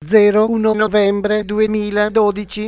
01 novembre 2012.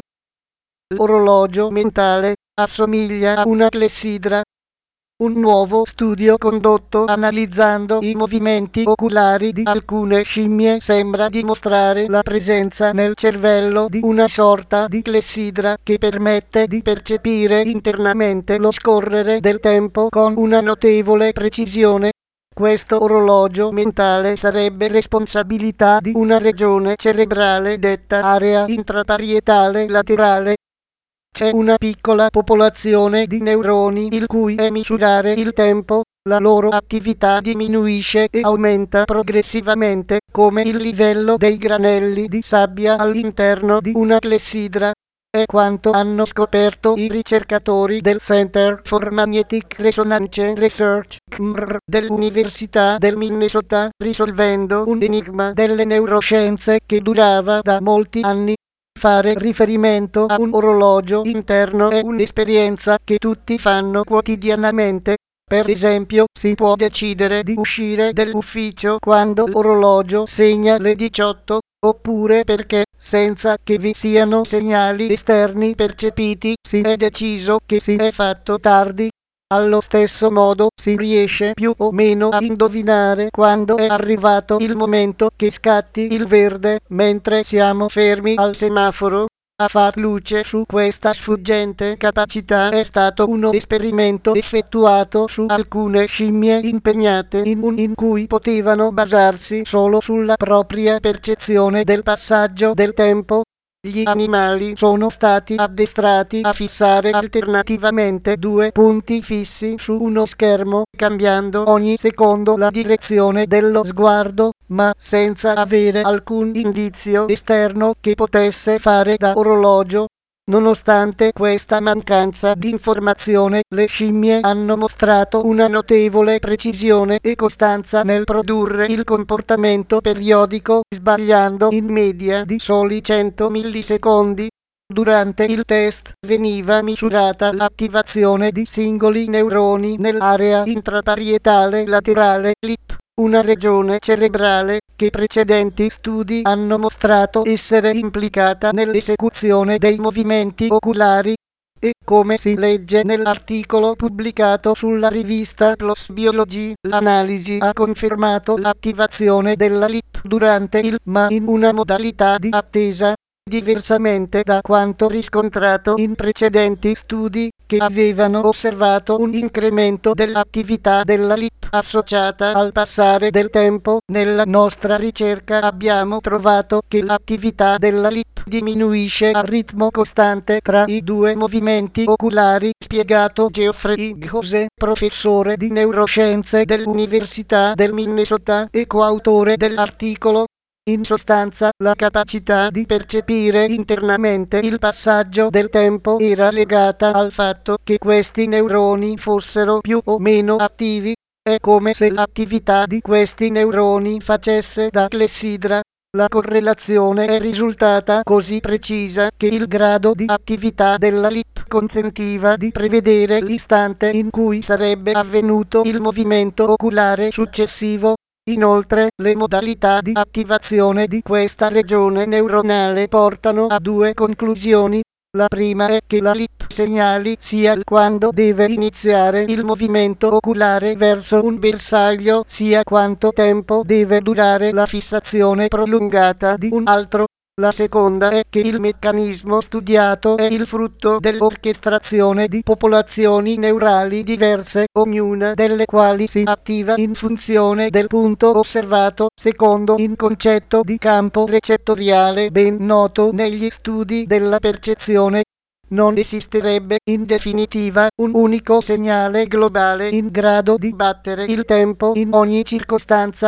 L'orologio mentale assomiglia a una clessidra. Un nuovo studio condotto analizzando i movimenti oculari di alcune scimmie sembra dimostrare la presenza nel cervello di una sorta di clessidra che permette di percepire internamente lo scorrere del tempo con una notevole precisione. Questo orologio mentale sarebbe responsabilità di una regione cerebrale detta area intraparietale laterale. C'è una piccola popolazione di neuroni il cui misurare il tempo, la loro attività diminuisce e aumenta progressivamente, come il livello dei granelli di sabbia all'interno di una clessidra. È quanto hanno scoperto i ricercatori del Center for Magnetic Resonance Research (CMR) dell'Università del Minnesota, risolvendo un enigma delle neuroscienze che durava da molti anni. Fare riferimento a un orologio interno è un'esperienza che tutti fanno quotidianamente. Per esempio, si può decidere di uscire dall'ufficio quando l'orologio segna le 18, oppure perché, senza che vi siano segnali esterni percepiti, si è deciso che si è fatto tardi. Allo stesso modo si riesce più o meno a indovinare quando è arrivato il momento che scatti il verde mentre siamo fermi al semaforo. A far luce su questa sfuggente capacità è stato uno esperimento effettuato su alcune scimmie impegnate in cui potevano basarsi solo sulla propria percezione del passaggio del tempo. Gli animali sono stati addestrati a fissare alternativamente due punti fissi su uno schermo, cambiando ogni secondo la direzione dello sguardo, ma senza avere alcun indizio esterno che potesse fare da orologio. Nonostante questa mancanza di informazione, le scimmie hanno mostrato una notevole precisione e costanza nel produrre il comportamento periodico, sbagliando in media di soli 100 millisecondi. Durante il test veniva misurata l'attivazione di singoli neuroni nell'area intraparietale laterale (LIP), una regione cerebrale che precedenti studi hanno mostrato essere implicata nell'esecuzione dei movimenti oculari. E, come si legge nell'articolo pubblicato sulla rivista PLOS Biology, l'analisi ha confermato l'attivazione della LIP durante ma in una modalità di attesa, diversamente da quanto riscontrato in precedenti studi, che avevano osservato un incremento dell'attività della LIP associata al passare del tempo. Nella nostra ricerca abbiamo trovato che l'attività della LIP diminuisce a ritmo costante tra i due movimenti oculari, spiegato Geoffrey Gose, professore di neuroscienze dell'Università del Minnesota e coautore dell'articolo. In sostanza, la capacità di percepire internamente il passaggio del tempo era legata al fatto che questi neuroni fossero più o meno attivi. È come se l'attività di questi neuroni facesse da clessidra. La correlazione è risultata così precisa che il grado di attività della LIP consentiva di prevedere l'istante in cui sarebbe avvenuto il movimento oculare successivo. Inoltre, le modalità di attivazione di questa regione neuronale portano a due conclusioni. La prima è che la LIP segnali sia quando deve iniziare il movimento oculare verso un bersaglio, sia quanto tempo deve durare la fissazione prolungata di un altro. La seconda è che il meccanismo studiato è il frutto dell'orchestrazione di popolazioni neurali diverse, ognuna delle quali si attiva in funzione del punto osservato, secondo un concetto di campo recettoriale ben noto negli studi della percezione. Non esisterebbe, in definitiva, un unico segnale globale in grado di battere il tempo in ogni circostanza.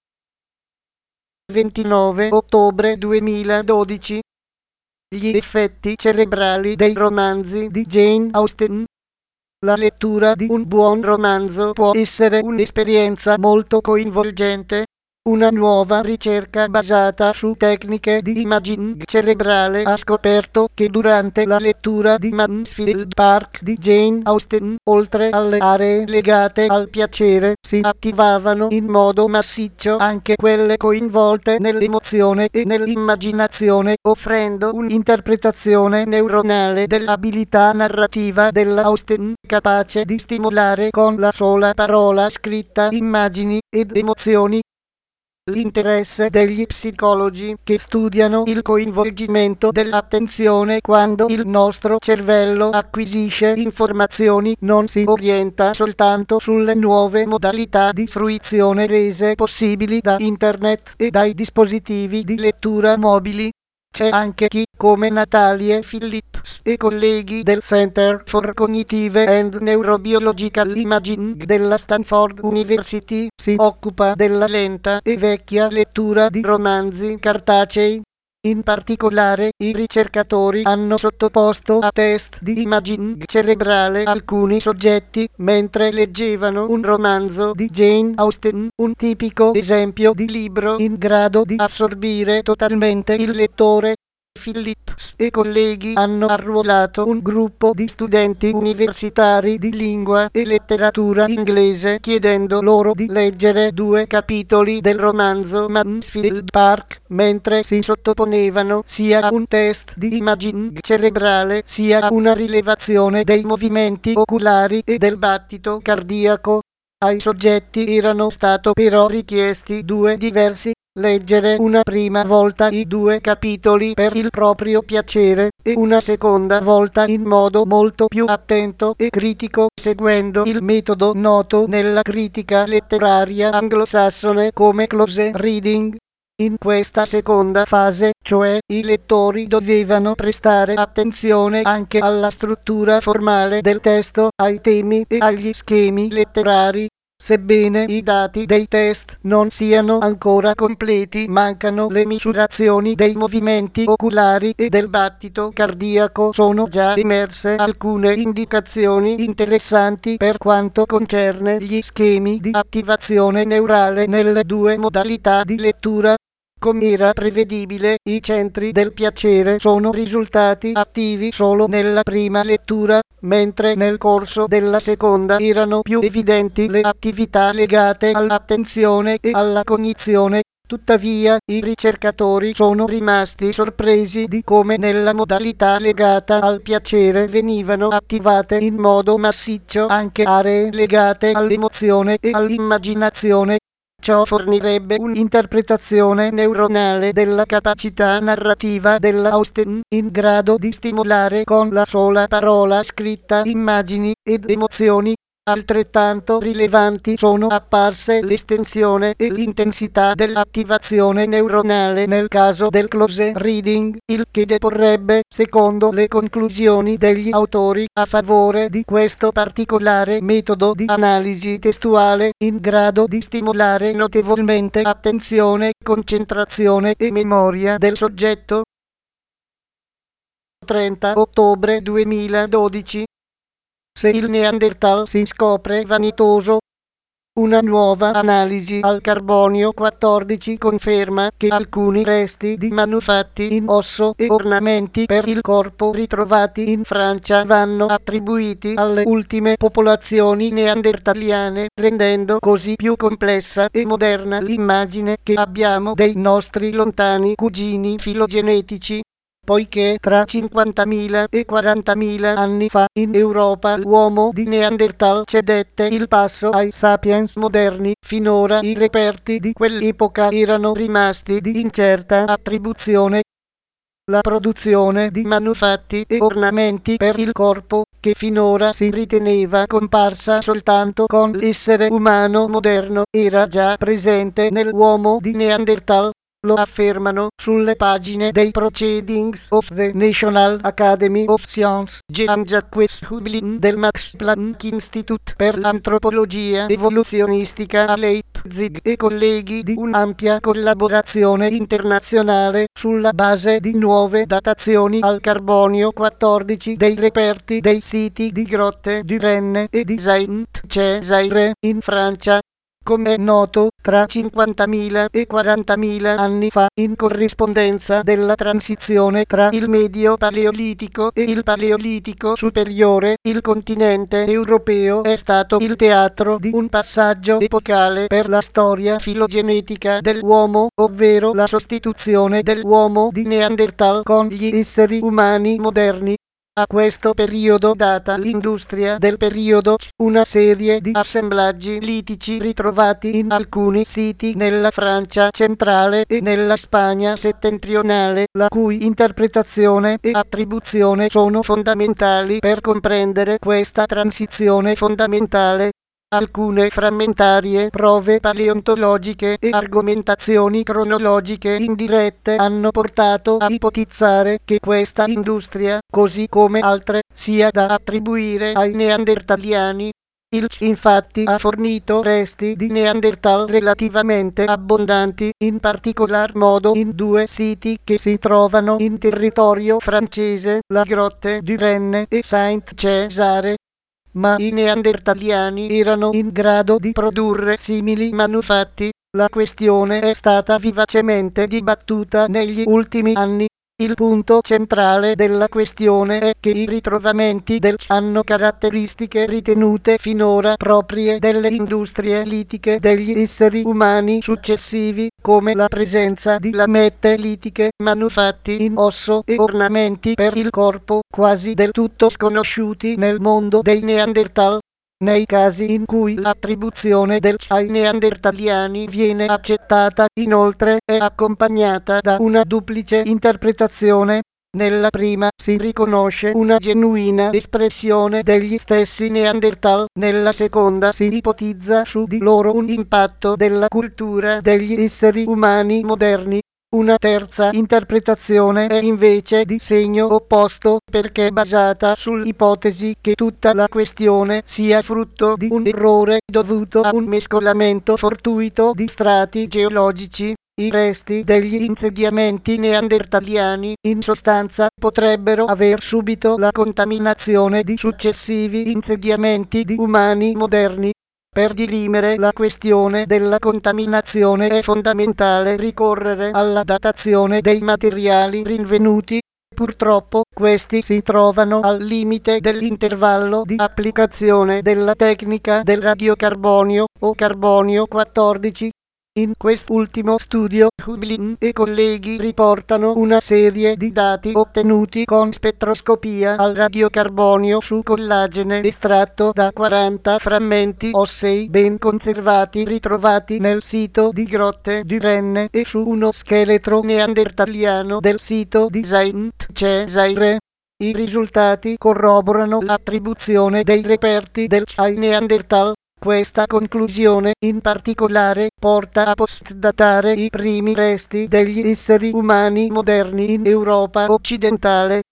29 ottobre 2012. Gli effetti cerebrali dei romanzi di Jane Austen. La lettura di un buon romanzo può essere un'esperienza molto coinvolgente. Una nuova ricerca basata su tecniche di imaging cerebrale ha scoperto che durante la lettura di Mansfield Park di Jane Austen, oltre alle aree legate al piacere, si attivavano in modo massiccio anche quelle coinvolte nell'emozione e nell'immaginazione, offrendo un'interpretazione neuronale dell'abilità narrativa della Austen capace di stimolare con la sola parola scritta immagini ed emozioni. L'interesse degli psicologi che studiano il coinvolgimento dell'attenzione quando il nostro cervello acquisisce informazioni non si orienta soltanto sulle nuove modalità di fruizione rese possibili da Internet e dai dispositivi di lettura mobili. C'è anche chi, come Natalie Phillips e colleghi del Center for Cognitive and Neurobiological Imaging della Stanford University, si occupa della lenta e vecchia lettura di romanzi cartacei. In particolare, i ricercatori hanno sottoposto a test di imaging cerebrale alcuni soggetti mentre leggevano un romanzo di Jane Austen, un tipico esempio di libro in grado di assorbire totalmente il lettore. Phillips e colleghi hanno arruolato un gruppo di studenti universitari di lingua e letteratura inglese chiedendo loro di leggere 2 capitoli del romanzo Mansfield Park mentre si sottoponevano sia a un test di imaging cerebrale sia a una rilevazione dei movimenti oculari e del battito cardiaco. Ai soggetti erano stato però richiesti 2 diversi leggere una prima volta i 2 capitoli per il proprio piacere e una seconda volta in modo molto più attento e critico, seguendo il metodo noto nella critica letteraria anglosassone come close reading. In questa seconda fase, cioè, i lettori dovevano prestare attenzione anche alla struttura formale del testo, ai temi e agli schemi letterari. Sebbene i dati dei test non siano ancora completi, mancano le misurazioni dei movimenti oculari e del battito cardiaco. Sono già emerse alcune indicazioni interessanti per quanto concerne gli schemi di attivazione neurale nelle 2 modalità di lettura. Come era prevedibile, i centri del piacere sono risultati attivi solo nella prima lettura, mentre nel corso della seconda erano più evidenti le attività legate all'attenzione e alla cognizione. Tuttavia, i ricercatori sono rimasti sorpresi di come nella modalità legata al piacere venivano attivate in modo massiccio anche aree legate all'emozione e all'immaginazione. Ciò fornirebbe un'interpretazione neuronale della capacità narrativa della Austen, in grado di stimolare con la sola parola scritta immagini ed emozioni. Altrettanto rilevanti sono apparse l'estensione e l'intensità dell'attivazione neuronale nel caso del close reading, il che deporrebbe, secondo le conclusioni degli autori, a favore di questo particolare metodo di analisi testuale, in grado di stimolare notevolmente attenzione, concentrazione e memoria del soggetto. 30 ottobre 2012. Se il Neanderthal si scopre vanitoso. Una nuova analisi al carbonio 14 conferma che alcuni resti di manufatti in osso e ornamenti per il corpo ritrovati in Francia vanno attribuiti alle ultime popolazioni neandertaliane, rendendo così più complessa e moderna l'immagine che abbiamo dei nostri lontani cugini filogenetici. Poiché tra 50.000 e 40.000 anni fa in Europa l'uomo di Neanderthal cedette il passo ai sapiens moderni, finora i reperti di quell'epoca erano rimasti di incerta attribuzione. La produzione di manufatti e ornamenti per il corpo, che finora si riteneva comparsa soltanto con l'essere umano moderno, era già presente nell'uomo di Neanderthal. Lo affermano sulle pagine dei Proceedings of the National Academy of Sciences Jean-Jacques Hublin del Max Planck Institute per l'antropologia evoluzionistica a Leipzig e colleghi di un'ampia collaborazione internazionale sulla base di nuove datazioni al carbonio 14 dei reperti dei siti di Grotte du Renne e di Saint-Césaire in Francia. come è noto, tra 50.000 e 40.000 anni fa, in corrispondenza della transizione tra il Medio Paleolitico e il Paleolitico superiore, il continente europeo è stato il teatro di un passaggio epocale per la storia filogenetica dell'uomo, ovvero la sostituzione dell'uomo di Neanderthal con gli esseri umani moderni. A questo periodo data l'industria del periodo C, una serie di assemblaggi litici ritrovati in alcuni siti nella Francia centrale e nella Spagna settentrionale, la cui interpretazione e attribuzione sono fondamentali per comprendere questa transizione fondamentale. Alcune frammentarie prove paleontologiche e argomentazioni cronologiche indirette hanno portato a ipotizzare che questa industria, così come altre, sia da attribuire ai neandertaliani. Il C infatti ha fornito resti di Neanderthal relativamente abbondanti, in particolar modo in due siti che si trovano in territorio francese, la Grotte du Renne e Saint-César. Ma i neandertaliani erano in grado di produrre simili manufatti. La questione è stata vivacemente dibattuta negli ultimi anni. Il punto centrale della questione è che i ritrovamenti del C hanno caratteristiche ritenute finora proprie delle industrie litiche degli esseri umani successivi, come la presenza di lamette litiche, manufatti in osso e ornamenti per il corpo, quasi del tutto sconosciuti nel mondo dei Neanderthal. Nei casi in cui l'attribuzione del C ai neandertaliani viene accettata, inoltre, è accompagnata da una duplice interpretazione. Nella prima si riconosce una genuina espressione degli stessi Neanderthal, nella seconda si ipotizza su di loro un impatto della cultura degli esseri umani moderni. Una terza interpretazione è invece di segno opposto, perché basata sull'ipotesi che tutta la questione sia frutto di un errore dovuto a un mescolamento fortuito di strati geologici. I resti degli insediamenti neandertaliani, in sostanza, potrebbero aver subito la contaminazione di successivi insediamenti di umani moderni. Per dirimere la questione della contaminazione è fondamentale ricorrere alla datazione dei materiali rinvenuti. Purtroppo questi si trovano al limite dell'intervallo di applicazione della tecnica del radiocarbonio o carbonio 14. In quest'ultimo studio Hublin e colleghi riportano una serie di dati ottenuti con spettroscopia al radiocarbonio su collagene estratto da 40 frammenti ossei ben conservati ritrovati nel sito di Grotte du Renne e su uno scheletro neandertaliano del sito di Saint-César. I risultati corroborano l'attribuzione dei reperti del C ai Neanderthal. Questa conclusione, in particolare, porta a postdatare i primi resti degli esseri umani moderni in Europa occidentale.